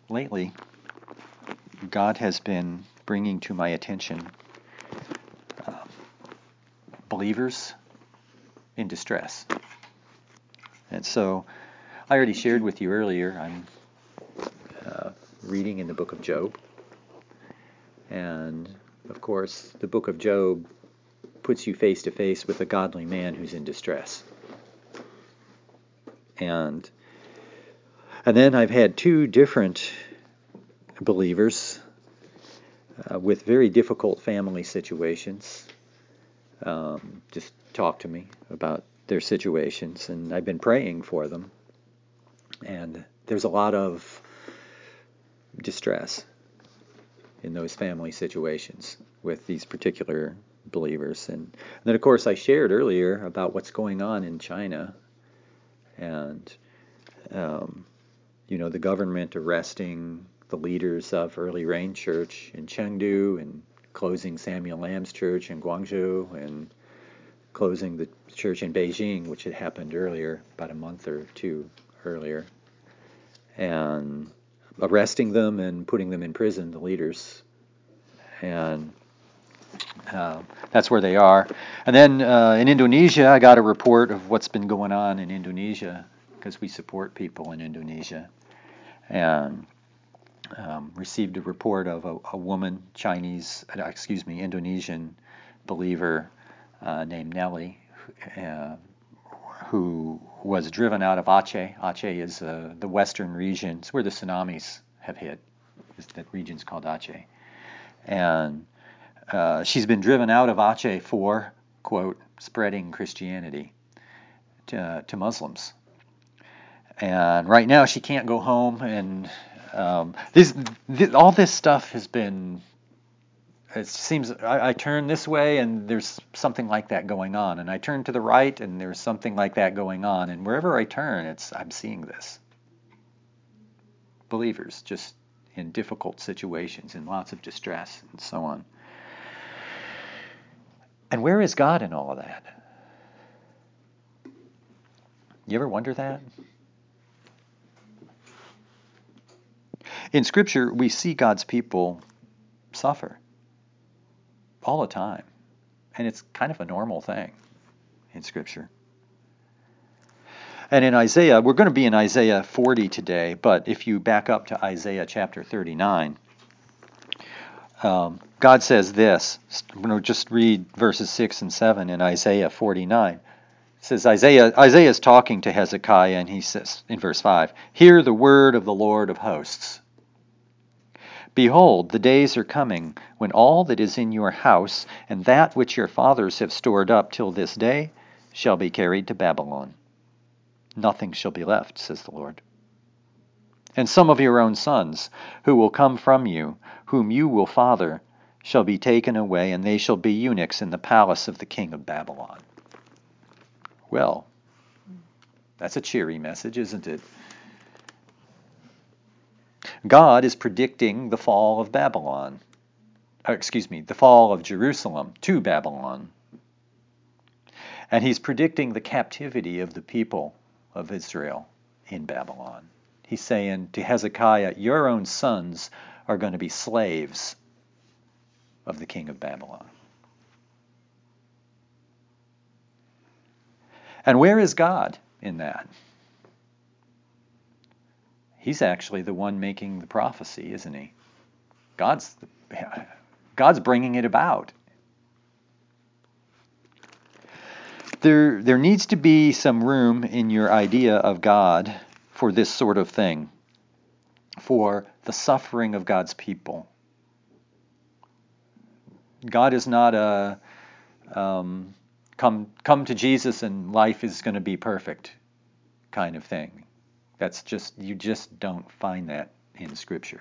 lately, God has been bringing to my attention believers in distress. And so I already shared with you earlier, I'm reading in the book of Job. And of course, the book of Job puts you face to face with a godly man who's in distress. And then I've had two different believers with very difficult family situations just talk to me about their situations, and I've been praying for them. And there's a lot of distress in those family situations with these particular believers. And then, of course, I shared earlier about what's going on in China, and the government arresting the leaders of Early Rain Church in Chengdu, and closing Samuel Lamb's church in Guangzhou, and closing the church in Beijing, which had happened earlier, about a month or two earlier, and arresting them and putting them in prison, the leaders. And that's where they are. And then in Indonesia, I got a report of what's been going on in Indonesia, because we support people in Indonesia. And received a report of a woman, Indonesian believer named Nellie, who was driven out of Aceh. Aceh is the western region. It's where the tsunamis have hit. That region's called Aceh. And she's been driven out of Aceh for, quote, spreading Christianity to Muslims. And right now she can't go home, and all this stuff has been, it seems, I turn this way and there's something like that going on, and I turn to the right and there's something like that going on, and wherever I turn, I'm seeing this. Believers just in difficult situations, in lots of distress, and so on. And where is God in all of that? You ever wonder that? In Scripture, we see God's people suffer all the time. And it's kind of a normal thing in Scripture. And in Isaiah, we're going to be in Isaiah 40 today, but if you back up to Isaiah chapter 39, God says this. I'm going to just read verses 6 and 7 in Isaiah 49. It says, Isaiah is talking to Hezekiah, and he says in verse 5, "Hear the word of the Lord of hosts. Behold, the days are coming when all that is in your house and that which your fathers have stored up till this day shall be carried to Babylon. Nothing shall be left, says the Lord. And some of your own sons, who will come from you, whom you will father, shall be taken away, and they shall be eunuchs in the palace of the king of Babylon." Well, that's a cheery message, isn't it? God is predicting the fall of Babylon. The fall of Jerusalem to Babylon. And he's predicting the captivity of the people of Israel in Babylon. He's saying to Hezekiah, your own sons are going to be slaves of the king of Babylon. And where is God in that? He's actually the one making the prophecy, isn't he? God's bringing it about. There needs to be some room in your idea of God for this sort of thing, for the suffering of God's people. God is not a come to Jesus and life is going to be perfect kind of thing. You just don't find that in Scripture.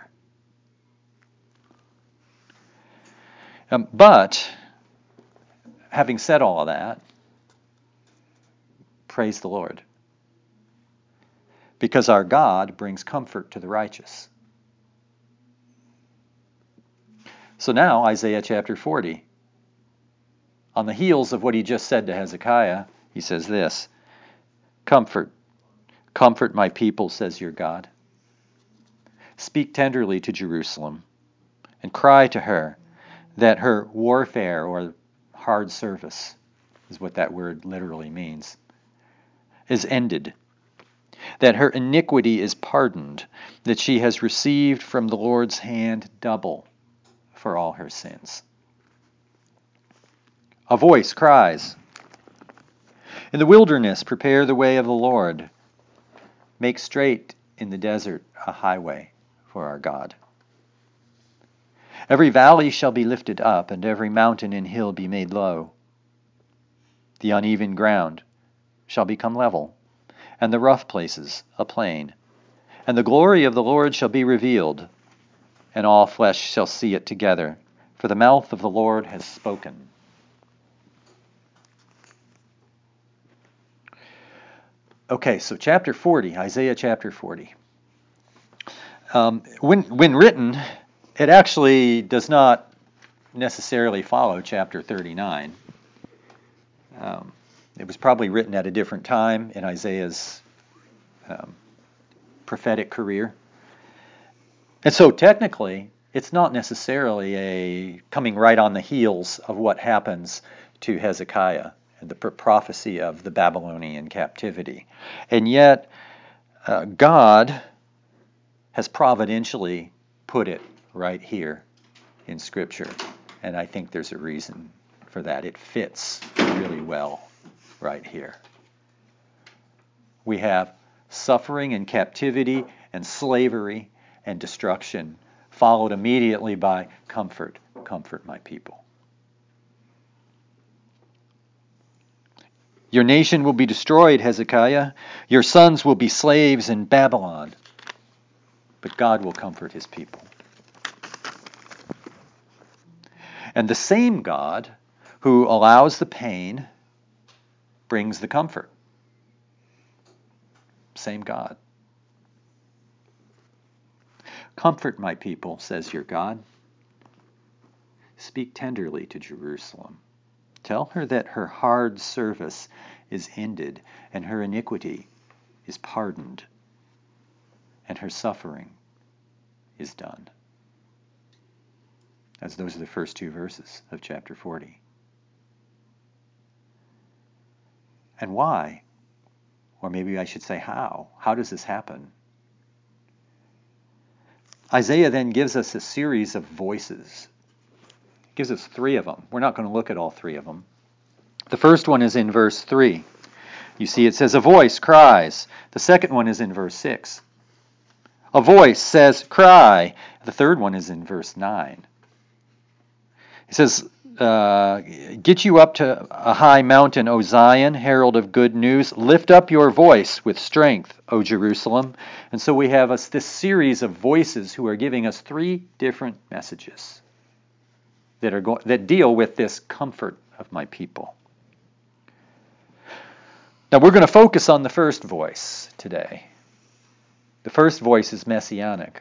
But having said all of that, praise the Lord, because our God brings comfort to the righteous. So now, Isaiah chapter 40. On the heels of what he just said to Hezekiah, he says this, "Comfort my people, says your God. Speak tenderly to Jerusalem, and cry to her that her warfare, or hard service, is what that word literally means, is ended, that her iniquity is pardoned, that she has received from the Lord's hand double for all her sins. A voice cries, "In the wilderness prepare the way of the Lord. Make straight in the desert a highway for our God. Every valley shall be lifted up, and every mountain and hill be made low. The uneven ground shall become level, and the rough places a plain. And the glory of the Lord shall be revealed, and all flesh shall see it together, for the mouth of the Lord has spoken." Okay, so chapter 40, Isaiah chapter 40. When written, it actually does not necessarily follow chapter 39. It was probably written at a different time in Isaiah's prophetic career. And so technically, it's not necessarily a coming right on the heels of what happens to Hezekiah and the prophecy of the Babylonian captivity. And yet, God has providentially put it right here in Scripture. And I think there's a reason for that. It fits really well right here. We have suffering and captivity and slavery and destruction, followed immediately by comfort, comfort my people. Your nation will be destroyed, Hezekiah. Your sons will be slaves in Babylon. But God will comfort his people. And the same God who allows the pain brings the comfort. Same God. Comfort my people, says your God. Speak tenderly to Jerusalem. Tell her that her hard service is ended, and her iniquity is pardoned, and her suffering is done. As those are the first two verses of chapter 40. And why? Or maybe I should say how. How does this happen? Isaiah then gives us a series of voices. He gives us three of them. We're not going to look at all three of them. The first one is in verse 3. You see it says, "A voice cries." The second one is in verse 6. A voice says, "Cry." The third one is in verse 9. It says, "Get you up to a high mountain, O Zion, herald of good news. Lift up your voice with strength, O Jerusalem." And so we have this series of voices who are giving us three different messages that deal with this comfort of my people. Now we're going to focus on the first voice today. The first voice is messianic.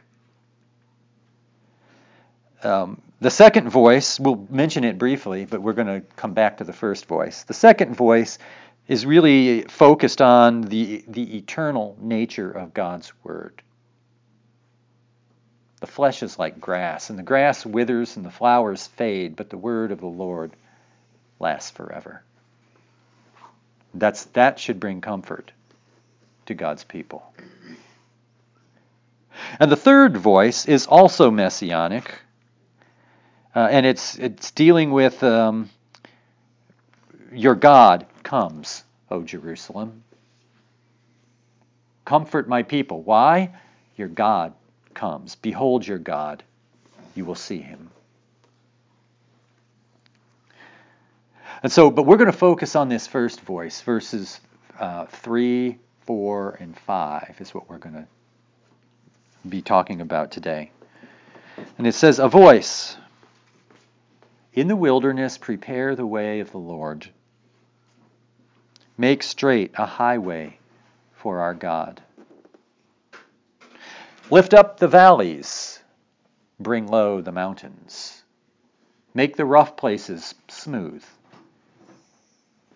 The second voice, we'll mention it briefly, but we're going to come back to the first voice. The second voice is really focused on the eternal nature of God's Word. The flesh is like grass, and the grass withers and the flowers fade, but the word of the Lord lasts forever. That should bring comfort to God's people. And the third voice is also messianic, and it's dealing with your God comes, O Jerusalem. Comfort my people. Why? Your God comes. Behold your God. You will see him. And so, but we're going to focus on this first voice, verses 3, 4, and 5 is what we're going to be talking about today. And it says, "A voice, in the wilderness prepare the way of the Lord. Make straight a highway for our God. Lift up the valleys, bring low the mountains. Make the rough places smooth.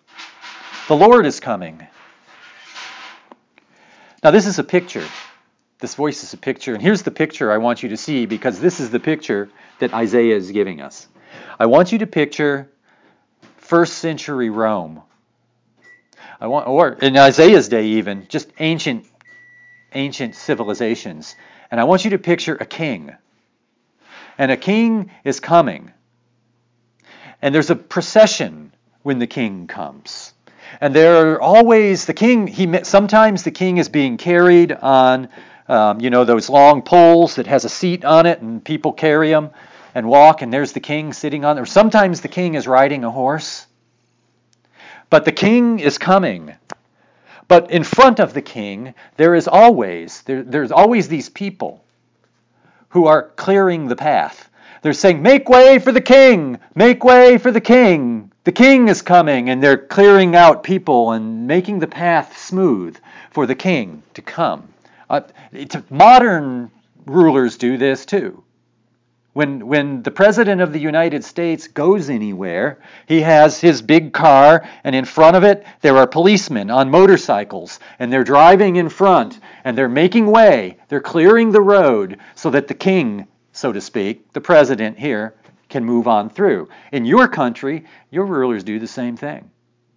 The Lord is coming." Now this is a picture This voice is a picture, and here's the picture I want you to see, because this is the picture that Isaiah is giving us. I want you to picture first century Rome. Or in Isaiah's day even, just ancient civilizations. And I want you to picture a king. And a king is coming. And there's a procession when the king comes. And there are always sometimes the king is being carried on those long poles that has a seat on it, and people carry them and walk, and there's the king sitting on it. Or sometimes the king is riding a horse. But the king is coming. But in front of the king, there's always these people who are clearing the path. They're saying, "Make way for the king! Make way for the king! The king is coming!" And they're clearing out people and making the path smooth for the king to come. Modern rulers do this too. When the President of the United States goes anywhere, he has his big car, and in front of it there are policemen on motorcycles, and they're driving in front, and they're making way, they're clearing the road so that the king, so to speak, the president here, can move on through. In your country, your rulers do the same thing.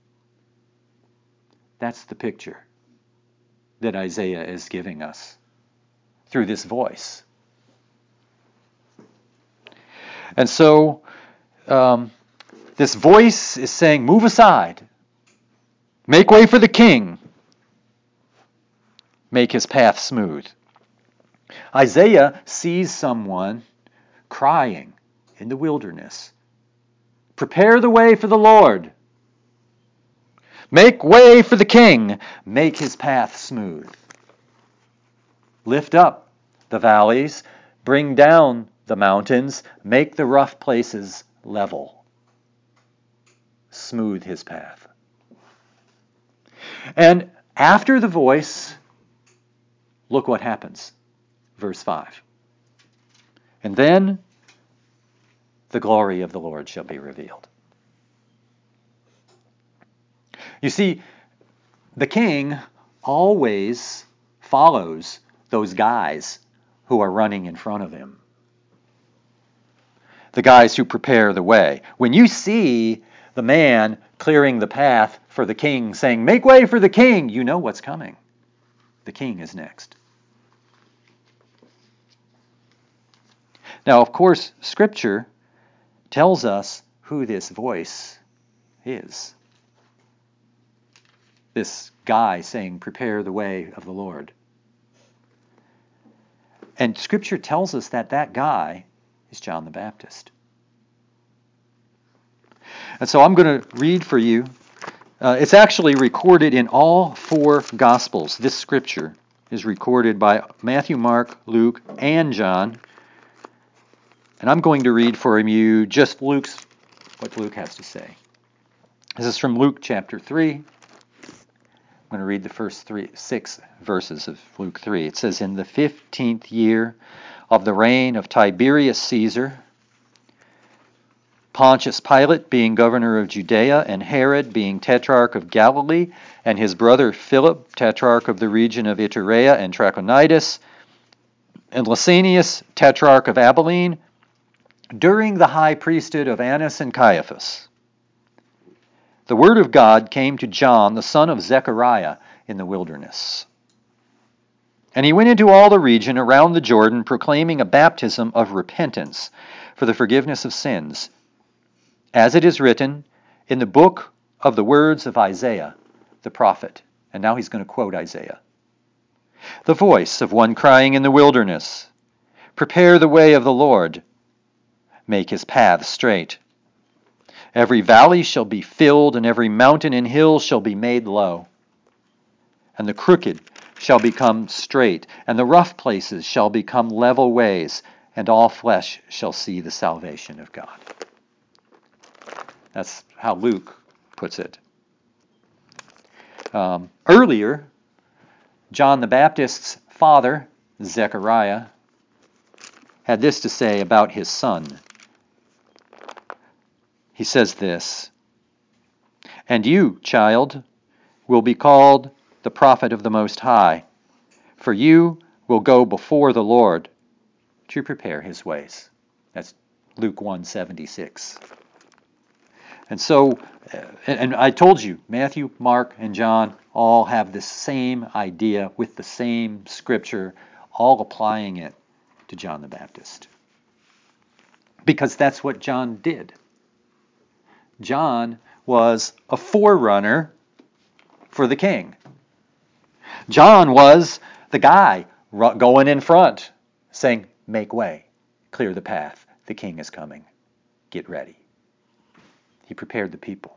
That's the picture that Isaiah is giving us through this voice. And so this voice is saying, "Move aside. Make way for the king. Make his path smooth." Isaiah sees someone crying in the wilderness. "Prepare the way for the Lord. Make way for the king. Make his path smooth. Lift up the valleys. Bring down the mountains. Make the rough places level. Smooth his path." And after the voice, look what happens. Verse 5. "And then the glory of the Lord shall be revealed." You see, the king always follows those guys who are running in front of him. The guys who prepare the way. When you see the man clearing the path for the king, saying, "Make way for the king," you know what's coming. The king is next. Now, of course, Scripture tells us who this voice is. This guy saying, "Prepare the way of the Lord." And Scripture tells us that that guy is John the Baptist. And so I'm going to read for you. It's actually recorded in all four Gospels. This Scripture is recorded by Matthew, Mark, Luke, and John. And I'm going to read for you just what Luke has to say. This is from Luke chapter 3. I'm going to read the first 6 verses of Luke 3. It says, "In the 15th year of the reign of Tiberius Caesar, Pontius Pilate being governor of Judea, and Herod being tetrarch of Galilee, and his brother Philip, tetrarch of the region of Iturea and Trachonitis, and Lysanias, tetrarch of Abilene, during the high priesthood of Annas and Caiaphas, the word of God came to John, the son of Zechariah, in the wilderness. And he went into all the region around the Jordan, proclaiming a baptism of repentance for the forgiveness of sins, as it is written in the book of the words of Isaiah the prophet." And now he's going to quote Isaiah. "The voice of one crying in the wilderness, 'Prepare the way of the Lord. Make his paths straight. Every valley shall be filled, and every mountain and hill shall be made low. And the crooked shall become straight, and the rough places shall become level ways, and all flesh shall see the salvation of God.'" That's how Luke puts it. Earlier, John the Baptist's father, Zechariah, had this to say about his son. He says this, "And you, child, will be called the prophet of the Most High, for you will go before the Lord to prepare his ways. That's Luke 1:76. And so, and I told you, Matthew, Mark, and John all have the same idea with the same scripture, all applying it to John the Baptist. Because that's what John did. John was a forerunner for the king. John was the guy going in front, saying, make way, clear the path, the king is coming, get ready. He prepared the people.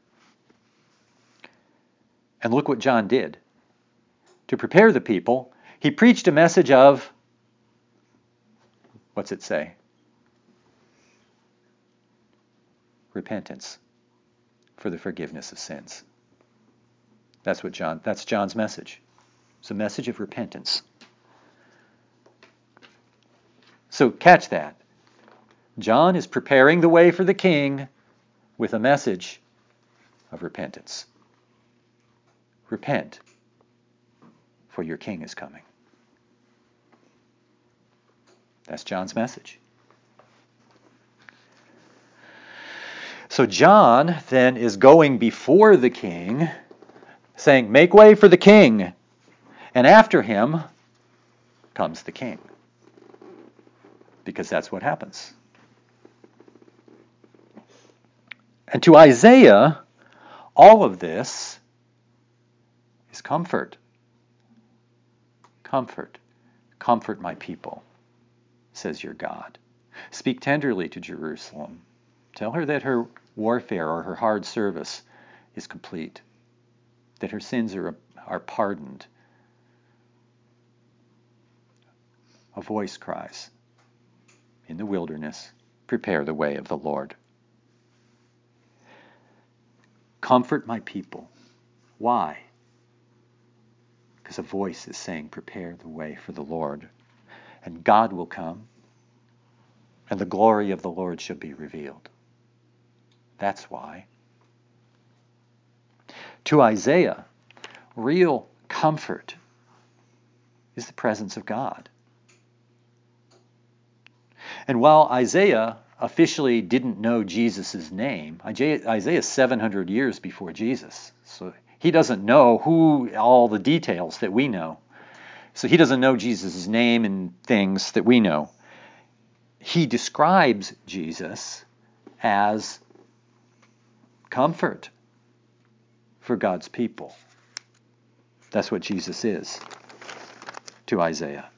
And look what John did. To prepare the people, he preached a message of, what's it say? Repentance for the forgiveness of sins. That's John's message. It's a message of repentance. So catch that. John is preparing the way for the king with a message of repentance. Repent, for your king is coming. That's John's message. So John then is going before the king, saying, make way for the king. And after him comes the king. Because that's what happens. And to Isaiah, all of this is comfort. Comfort. Comfort my people, says your God. Speak tenderly to Jerusalem. Tell her that her warfare or her hard service is complete, that her sins are pardoned. A voice cries, in the wilderness, prepare the way of the Lord. Comfort my people. Why? Because a voice is saying, prepare the way for the Lord. And God will come, and the glory of the Lord shall be revealed. That's why. To Isaiah, real comfort is the presence of God. And while Isaiah officially didn't know Jesus' name, Isaiah is 700 years before Jesus. So he doesn't know all the details that we know. So he doesn't know Jesus' name and things that we know. He describes Jesus as comfort for God's people. That's what Jesus is to Isaiah.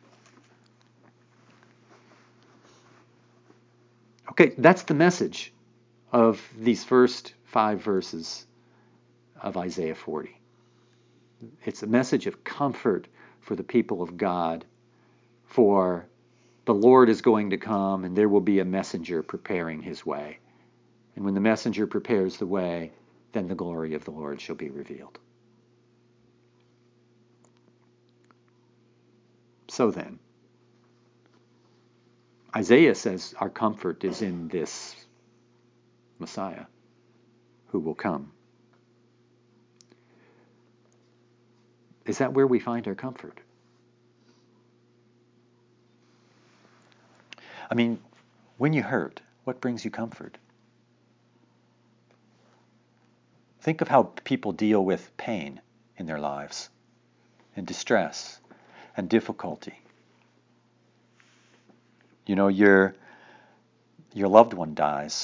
Okay, that's the message of these first 5 verses of Isaiah 40. It's a message of comfort for the people of God, for the Lord is going to come and there will be a messenger preparing his way. And when the messenger prepares the way, then the glory of the Lord shall be revealed. So then, Isaiah says our comfort is in this Messiah who will come. Is that where we find our comfort? I mean, when you hurt, what brings you comfort? Think of how people deal with pain in their lives, and distress, and difficulty. You know, your loved one dies.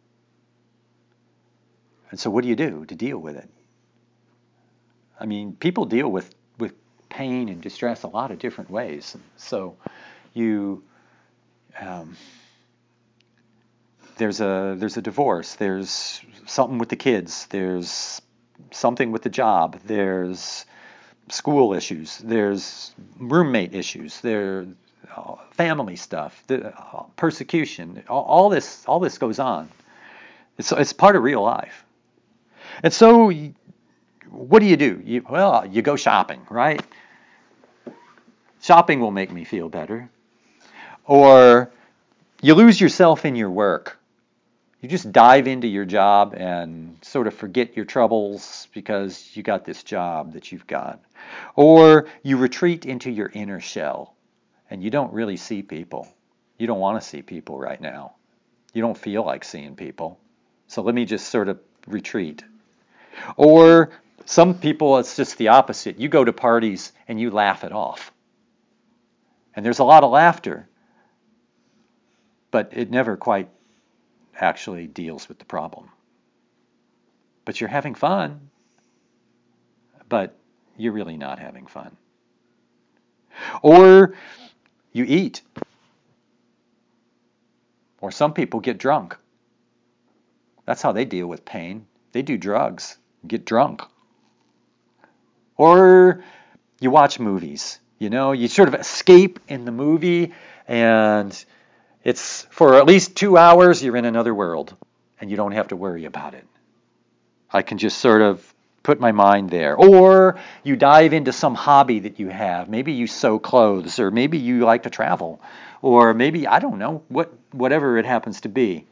And so what do you do to deal with it? I mean, people deal with pain and distress a lot of different ways. So there's a divorce, there's something with the kids, there's something with the job, there's school issues, there's roommate issues, there's family stuff, persecution, all this goes on. It's part of real life. And so what do? You go shopping, right? Shopping will make me feel better. Or you lose yourself in your work. You just dive into your job and sort of forget your troubles because you got this job that you've got. Or you retreat into your inner shell and you don't really see people. You don't want to see people right now. You don't feel like seeing people. So let me just sort of retreat. Or some people, it's just the opposite. You go to parties and you laugh it off. And there's a lot of laughter, but it never quite actually deals with the problem. But you're having fun, but you're really not having fun. Or you eat. Or some people get drunk. That's how they deal with pain. They do drugs, get drunk. Or you watch movies. You sort of escape in the movie, and it's for at least 2 hours you're in another world, and you don't have to worry about it. I can just sort of put my mind there. Or you dive into some hobby that you have. Maybe you sew clothes, or maybe you like to travel, or maybe, I don't know, whatever it happens to be.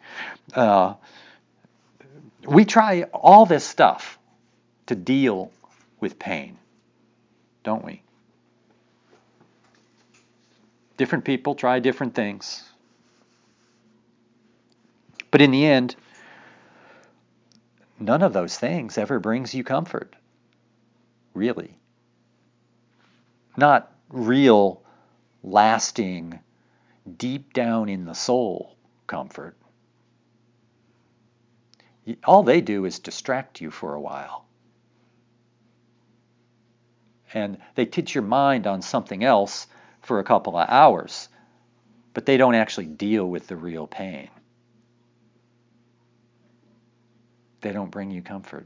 We try all this stuff to deal with pain, don't we? Different people try different things. But in the end, none of those things ever brings you comfort, really. Not real, lasting, deep down in the soul comfort. All they do is distract you for a while. And they teach your mind on something else for a couple of hours, but they don't actually deal with the real pain. They don't bring you comfort.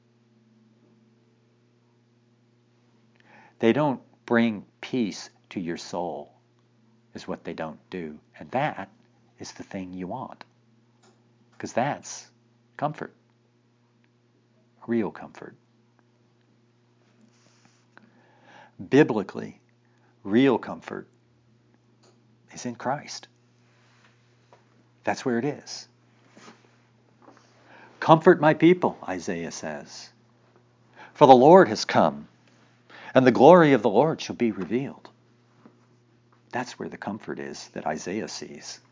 They don't bring peace to your soul, is what they don't do. And that is the thing you want. Because that's comfort. Real comfort. Biblically, real comfort is in Christ. That's where it is. Comfort my people, Isaiah says. For the Lord has come, and the glory of the Lord shall be revealed. That's where the comfort is that Isaiah sees.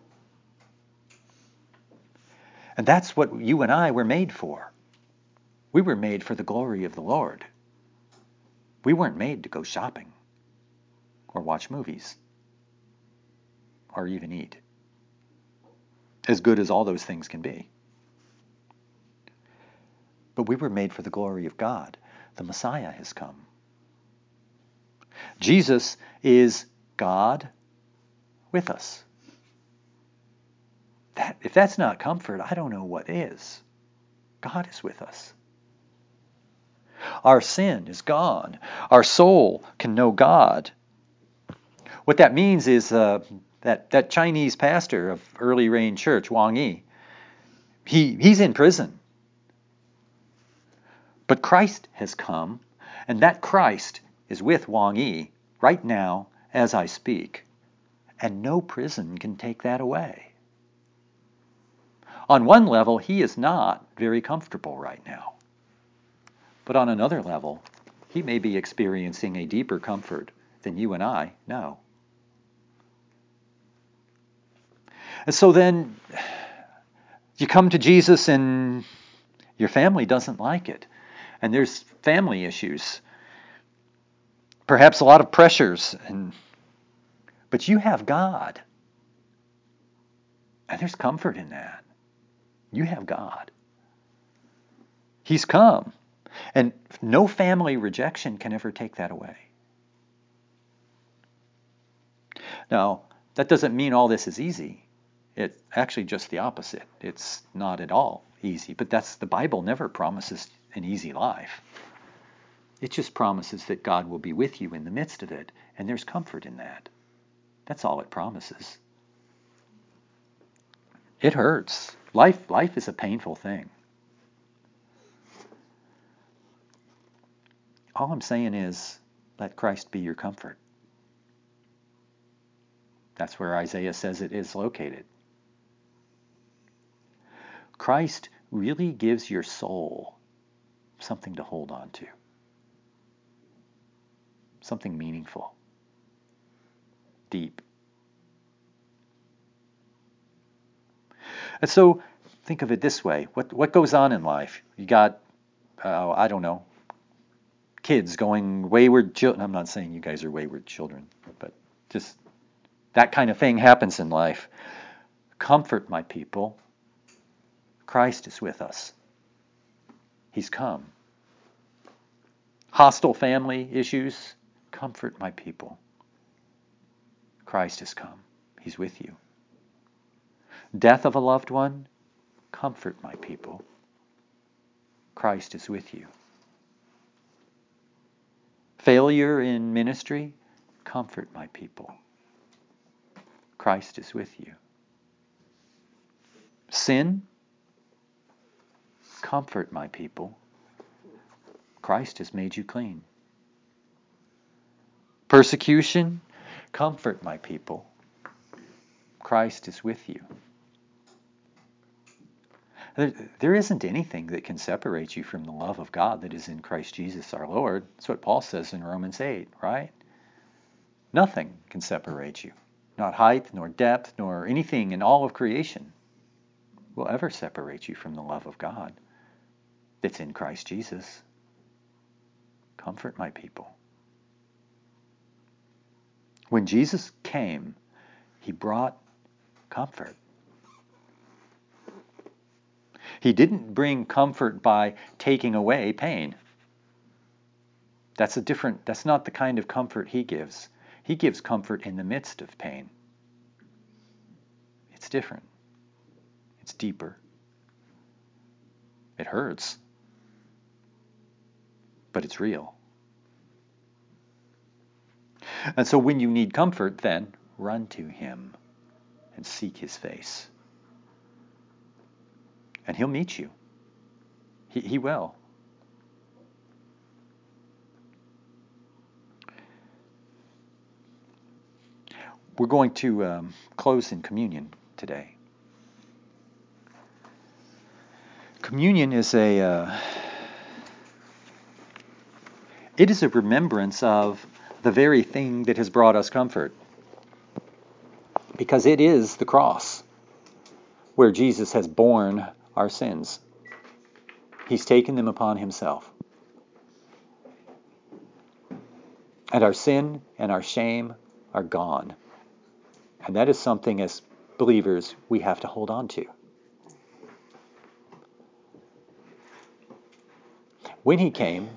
And that's what you and I were made for. We were made for the glory of the Lord. We weren't made to go shopping, or watch movies, or even eat. As good as all those things can be. But we were made for the glory of God. The Messiah has come. Jesus is God with us. If that's not comfort, I don't know what is. God is with us. Our sin is gone. Our soul can know God. What that means is that Chinese pastor of Early Rain Church, Wang Yi, he's in prison. But Christ has come, and that Christ is with Wang Yi right now as I speak. And no prison can take that away. On one level, he is not very comfortable right now. But on another level, he may be experiencing a deeper comfort than you and I know. And so then you come to Jesus and your family doesn't like it. And there's family issues. Perhaps a lot of pressures. But you have God. And there's comfort in that. You have God. He's come. And no family rejection can ever take that away. Now, that doesn't mean all this is easy. It's actually just the opposite. It's not at all easy. But the Bible never promises an easy life. It just promises that God will be with you in the midst of it, and there's comfort in that. That's all it promises. It hurts. Life is a painful thing. All I'm saying is, let Christ be your comfort. That's where Isaiah says it is located. Christ really gives your soul something to hold on to, something meaningful, deep. And so think of it this way. What goes on in life? You got, I don't know, kids going wayward children. I'm not saying you guys are wayward children, but just that kind of thing happens in life. Comfort, my people. Christ is with us. He's come. Hostile family issues. Comfort, my people. Christ has come. He's with you. Death of a loved one. Comfort, my people. Christ is with you. Failure in ministry. Comfort, my people. Christ is with you. Sin. Comfort, my people. Christ has made you clean. Persecution. Comfort, my people. Christ is with you. There isn't anything that can separate you from the love of God that is in Christ Jesus our Lord. That's what Paul says in Romans 8, right? Nothing can separate you. Not height, nor depth, nor anything in all of creation will ever separate you from the love of God that's in Christ Jesus. Comfort, my people. When Jesus came, he brought comfort. He didn't bring comfort by taking away pain. That's not the kind of comfort he gives. He gives comfort in the midst of pain. It's different. It's deeper. It hurts. But it's real. And so when you need comfort, then run to him and seek his face. And he'll meet you. He will. We're going to close in communion today. Communion is it is a remembrance of the very thing that has brought us comfort. Because it is the cross where Jesus has borne our sins. He's taken them upon himself. And our sin and our shame are gone. And that is something as believers we have to hold on to. When he came,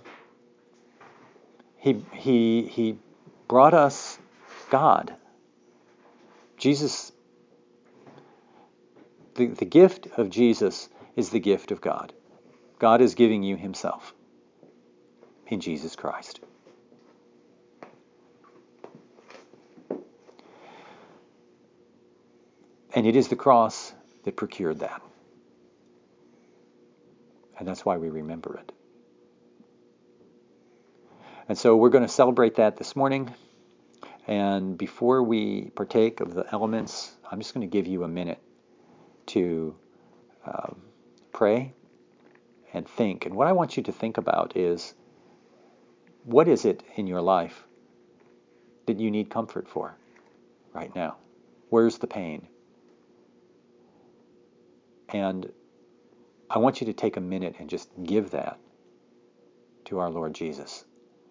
he brought us God. Jesus, the gift of Jesus is the gift of God. God is giving you himself in Jesus Christ. And it is the cross that procured that. And that's why we remember it. And so we're going to celebrate that this morning. And before we partake of the elements, I'm just going to give you a minute to pray and think. And what I want you to think about is, what is it in your life that you need comfort for right now? Where's the pain? And I want you to take a minute and just give that to our Lord Jesus.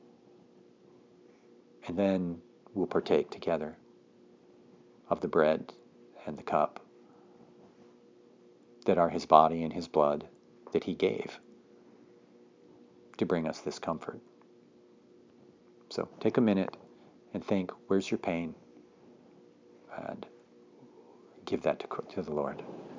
And then we'll partake together of the bread and the cup that are his body and his blood that he gave to bring us this comfort. So take a minute and think, where's your pain? And give that to the Lord.